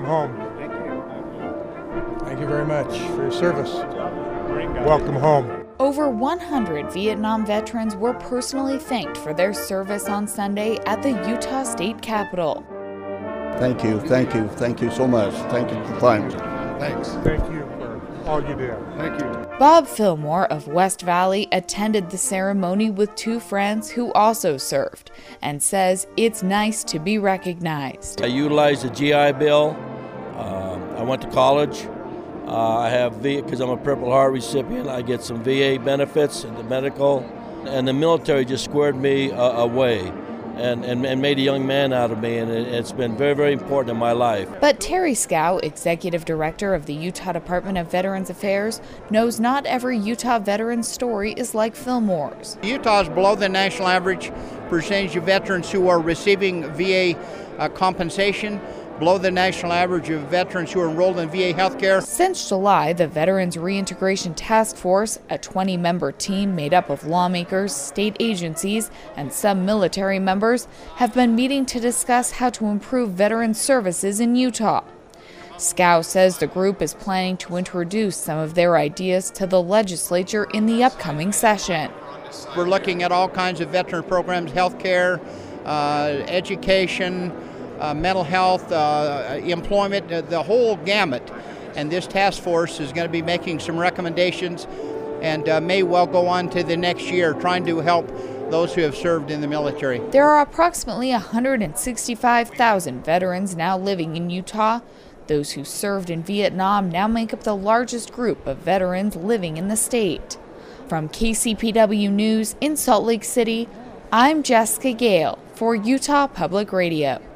home. Thank you very much for your service. Welcome home. Over 100 Vietnam veterans were personally thanked for their service on Sunday at the Utah State Capitol. Thank you so much. Thank you for time. Thanks. Thank you for all you did. Thank you. Bob Fillmore of West Valley attended the ceremony with two friends who also served and says it's nice to be recognized. I utilized the GI Bill. I went to college. I have VA, because I'm a Purple Heart recipient, I get some VA benefits and the medical. And the military just squared me away and made a young man out of me, and it's been very, very important in my life. But Terry Scow, Executive Director of the Utah Department of Veterans Affairs, knows not every Utah veteran's story is like Fillmore's. Utah is below the national average percentage of veterans who are receiving VA compensation, below the national average of veterans who are enrolled in VA health care. Since July, the Veterans Reintegration Task Force, a 20-member team made up of lawmakers, state agencies, and some military members, have been meeting to discuss how to improve veteran services in Utah. Scow says the group is planning to introduce some of their ideas to the legislature in the upcoming session. We're looking at all kinds of veteran programs, health care, education, mental health, employment, the whole gamut. And this task force is going to be making some recommendations and may well go on to the next year trying to help those who have served in the military. There are approximately 165,000 veterans now living in Utah. Those who served in Vietnam now make up the largest group of veterans living in the state. From KCPW News in Salt Lake City, I'm Jessica Gale for Utah Public Radio.